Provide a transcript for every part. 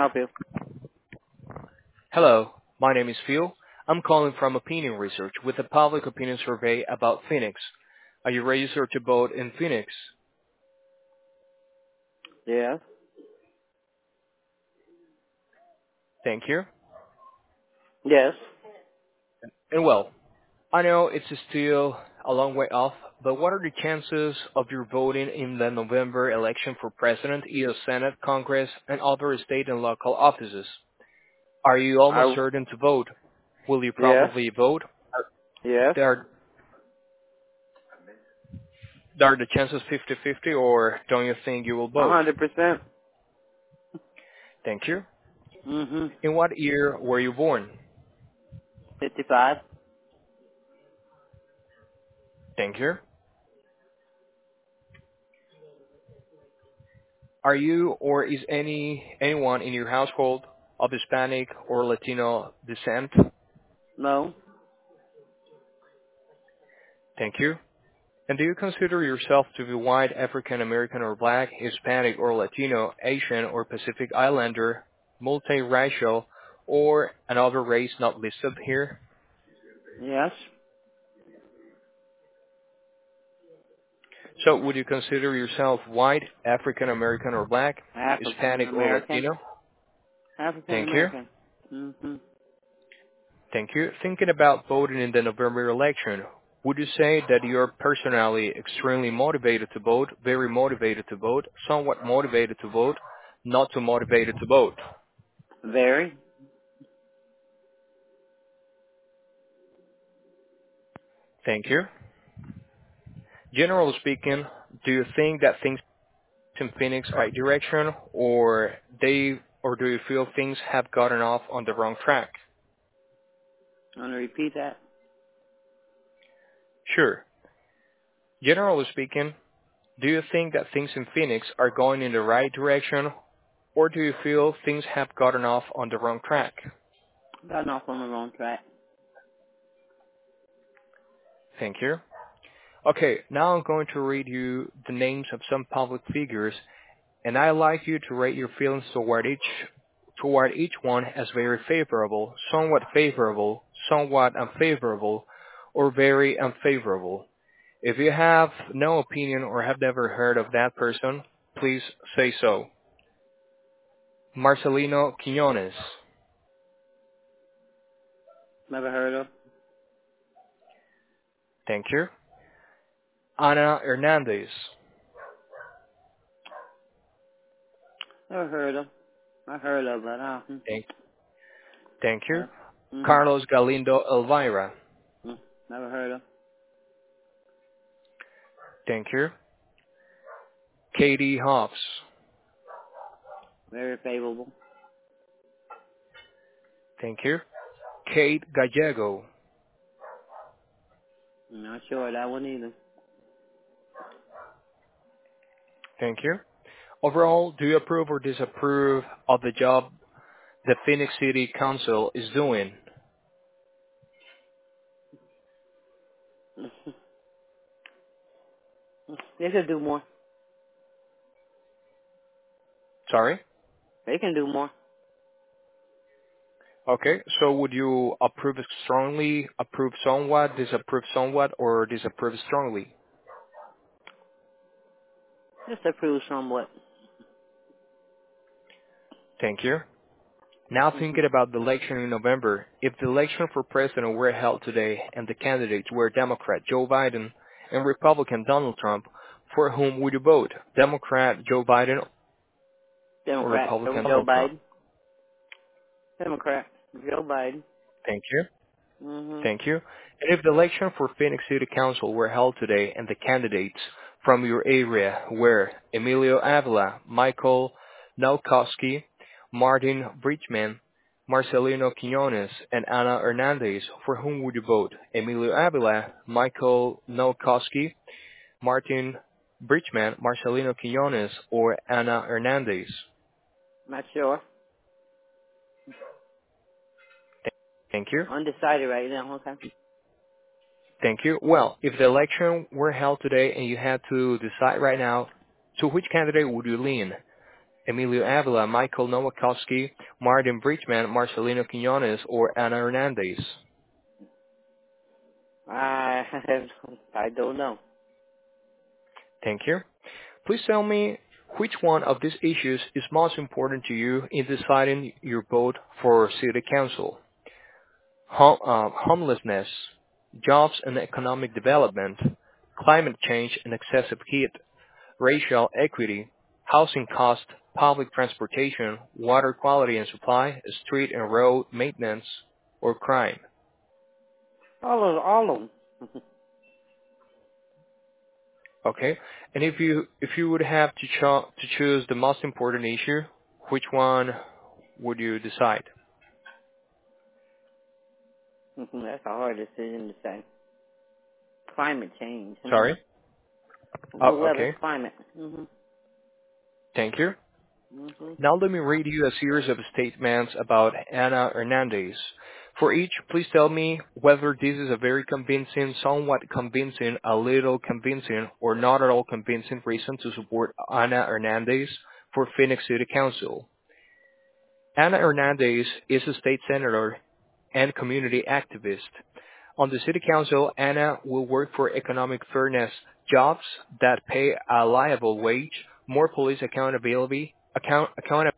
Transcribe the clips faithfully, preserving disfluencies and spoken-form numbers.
help you? Hello, my name is Phil. I'm calling from Opinion Research with a public opinion survey about Phoenix. Are you registered to vote in Phoenix? Yes. Thank you. Yes. And well, I know it's still a long way off, but what are the chances of your voting in the November election for President, U S Senate, Congress, and other state and local offices? Are you almost I. certain to vote? Will you Yes. probably vote? Yes. There are, there are the chances fifty-fifty, or don't you think you will A vote? hundred percent. Thank you. Mhm. In what year were you born? Fifty-five. Thank you. Are you or is any anyone in your household of Hispanic or Latino descent? No. Thank you. And do you consider yourself to be white, African American or black, Hispanic or Latino, Asian or Pacific Islander, multiracial, or another race not listed here? Yes. So would you consider yourself white, African American or black, African Hispanic or American. Latino? African Thank you. American. Mhm. Thank you. Thinking about voting in the November election, would you say that you're personally extremely motivated to vote, very motivated to vote, somewhat motivated to vote, not too motivated to vote? Very. Thank you. Generally speaking, do you think that things in Phoenix are right direction, or they, or do you feel things have gotten off on the wrong track? Want to repeat that? Sure. Generally speaking, do you think that things in Phoenix are going in the right direction, or do you feel things have gotten off on the wrong track? Gotten off on the wrong track. Thank you. Okay, now I'm going to read you the names of some public figures, and I'd like you to rate your feelings toward each toward each one as very favorable, somewhat favorable, somewhat unfavorable, or very unfavorable. If you have no opinion or have never heard of that person, please say so. Marcelino Quiñones. Never heard of. Thank you. Ana Hernandez. Never heard of. I heard of that. Uh, hmm. Thank, thank you. Uh, mhm. Carlos Galindo Elvira. Mm. Never heard of. Thank you. Katie Hobbs. Very favorable. Thank you. Kate Gallego. Not sure of that one either. Thank you. Overall, do you approve or disapprove of the job the Phoenix City Council is doing? They could do more. Sorry? They can do more. Okay, so would you approve strongly, approve somewhat, disapprove somewhat, or disapprove strongly? Just approve somewhat. Thank you. Now Mhm. thinking about the election in November, if the election for president were held today and the candidates were Democrat Joe Biden and Republican Donald Trump, for whom would you vote? Democrat Joe Biden or Democrat. Joe Republican Joe Donald Trump? Biden. Democrat. Joe Biden. Thank you. Mhm. Thank you. And if the election for Phoenix City Council were held today and the candidates from your area were Emilio Avila, Michael Nowakowski, Martin Bridgman, Marcelino Quiñones, and Ana Hernandez, for whom would you vote? Emilio Avila, Michael Nowakowski, Martin Bridgman, Marcelino Quiñones, or Ana Hernandez? Not sure. Thank you. Undecided right now. Okay. Thank you. Well, if the election were held today and you had to decide right now, to which candidate would you lean? Emilio Avila, Michael Nowakowski, Martin Bridgman, Marcelino Quinones, or Ana Hernandez? I I don't know. Thank you. Please tell me which one of these issues is most important to you in deciding your vote for City Council. Hom- uh, homelessness, jobs and economic development, climate change and excessive heat, racial equity, housing cost, public transportation, water quality and supply, street and road maintenance, or crime. All of all of them. Okay, and if you if you would have to cho- to choose the most important issue, which one would you decide? That's a hard decision to say. Climate change. Sorry. The Oh, weather, okay. climate. Mhm. Thank you. Mhm. Now let me read you a series of statements about Ana Hernandez. For each, please tell me whether this is a very convincing, somewhat convincing, a little convincing, or not at all convincing reason to support Ana Hernandez for Phoenix City Council. Ana Hernandez is a state senator and community activist. On the City Council, Ana will work for economic fairness, jobs that pay a liable wage, more police accountability, account,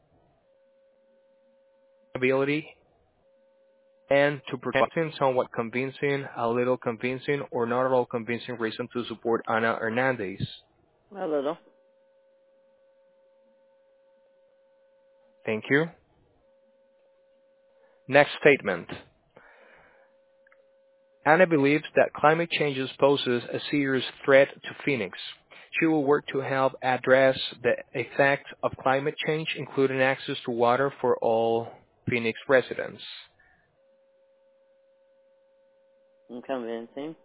accountability, and to protect somewhat convincing, a little convincing, or not at all convincing reason to support Ana Hernandez. A little. Thank you. Next statement. Ana believes that climate change poses a serious threat to Phoenix. She will work to help address the effects of climate change, including access to water for all Phoenix residents. Convincing.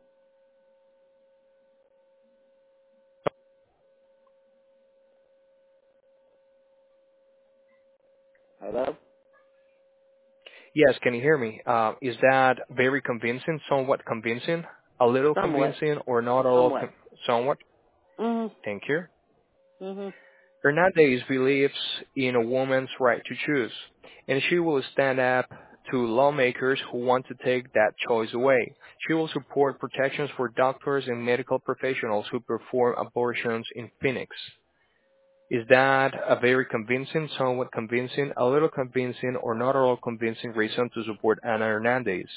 Hello? Yes, can you hear me? Uh, is that very convincing, somewhat convincing, a little Somewhat. convincing, or not at all Somewhat. con- somewhat? Mhm. Thank you. Mhm. Hernandez believes in a woman's right to choose, and she will stand up to lawmakers who want to take that choice away. She will support protections for doctors and medical professionals who perform abortions in Phoenix. Is that a very convincing, somewhat convincing, a little convincing, or not at all convincing reason to support Ana Hernandez?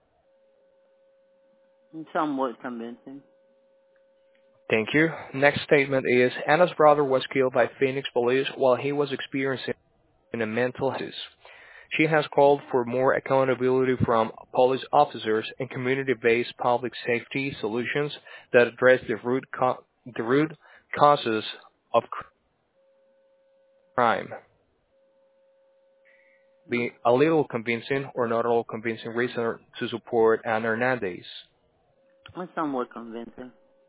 Somewhat convincing. Thank you. Next statement is, Anna's brother was killed by Phoenix police while he was experiencing a mental illness. She has called for more accountability from police officers and community-based public safety solutions that address the root, co- the root causes of crime. Be a little convincing or not at all convincing reason to support Ana Hernandez. Somewhat convincing.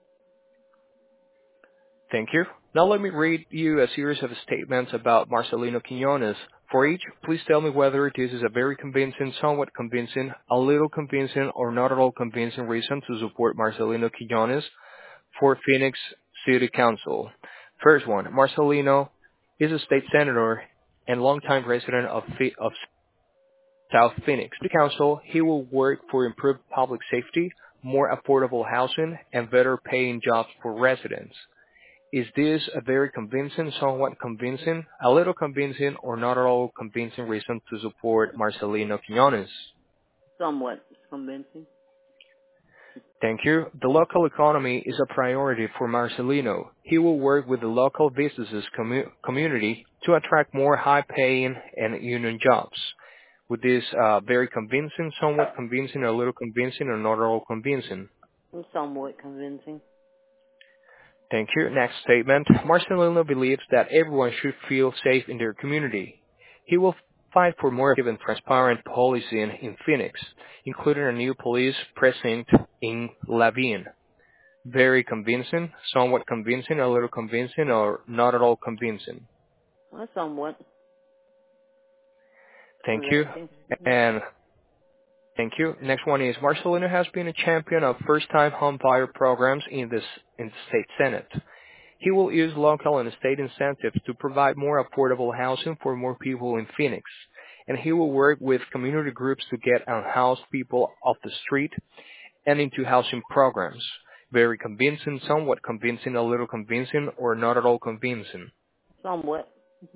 Thank you. Now let me read you a series of statements about Marcelino Quinones. For each, please tell me whether this is a very convincing, somewhat convincing, a little convincing, or not at all convincing reason to support Marcelino Quinones for Phoenix City Council. First one, Marcelino is a state senator and longtime resident of, Phi- of South Phoenix. The council, he will work for improved public safety, more affordable housing, and better paying jobs for residents. Is this a very convincing, somewhat convincing, a little convincing, or not at all convincing reason to support Marcelino Quinones? Somewhat convincing. Thank you. The local economy is a priority for Marcelino. He will work with the local businesses commu- community to attract more high-paying and union jobs. With this uh, very convincing, somewhat convincing, a little convincing, or not at all convincing? Somewhat convincing. Thank you. Next statement. Marcelino believes that everyone should feel safe in their community. He will fight for more effective and transparent policing in Phoenix, including a new police precinct in Laveen. Very convincing, somewhat convincing, a little convincing, or not at all convincing? Somewhat Thank you. convincing. And thank you. Next one is Marcelino has been a champion of first-time home buyer programs in this in the state senate. He will use local and state incentives to provide more affordable housing for more people in Phoenix. And he will work with community groups to get unhoused people off the street and into housing programs. Very convincing, somewhat convincing, a little convincing, or not at all convincing. Somewhat.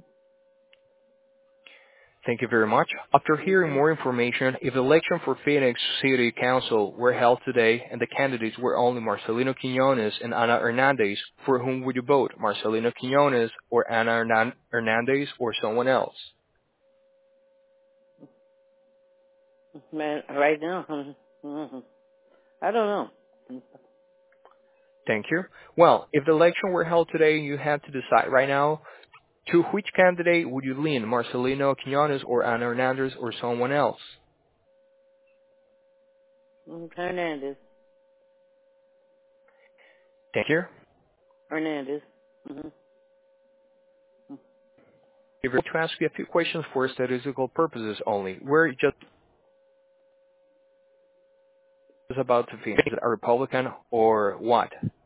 Thank you very much. After hearing more information, if the election for Phoenix City Council were held today and the candidates were only Marcelino Quiñones and Ana Hernandez, for whom would you vote? Marcelino Quiñones or Ana Hernandez or someone else? Man, right now, mm-hmm. I don't know. Thank you. Well, if the election were held today and you had to decide right now, to which candidate would you lean, Marcelino Quiñones or Ana Hernandez or someone else? Hernandez. Thank you. Hernandez. Mm-hmm. If to ask you a few questions for statistical purposes only, we're just about to finish. Is it a Republican or what?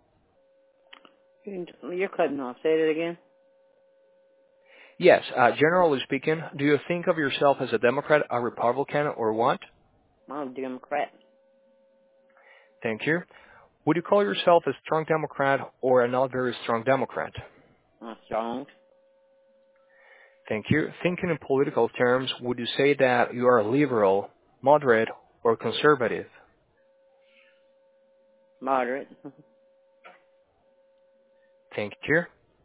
You're cutting off. Say it again. Yes, uh, generally speaking, do you think of yourself as a Democrat, a Republican, or what? I'm a Democrat. Thank you. Would you call yourself a strong Democrat or a not very strong Democrat? I'm strong. Thank you. Thinking in political terms, would you say that you are liberal, moderate, or conservative? Moderate. Thank you.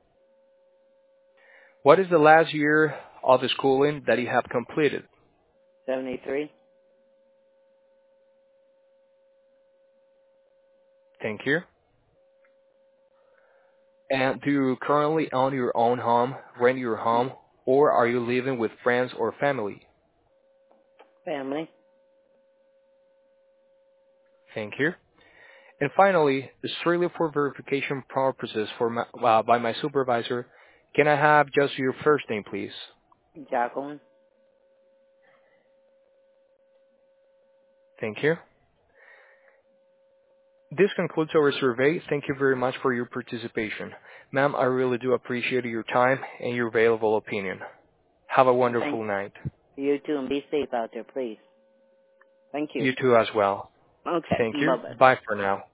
What is the last year of the schooling that you have completed? seventy-three. Thank you. And do you currently own your own home, rent your home, or are you living with friends or family? Family. Thank you. And finally, strictly for verification purposes for my, uh, by my supervisor, can I have just your first name, please? Jacqueline. Thank you. This concludes our survey. Thank you very much for your participation. Ma'am, I really do appreciate your time and your valuable opinion. Have a wonderful Thank night. you too, and be safe out there, please. Thank you. You too as well. Okay. Thank you. Bye-bye. Bye for now.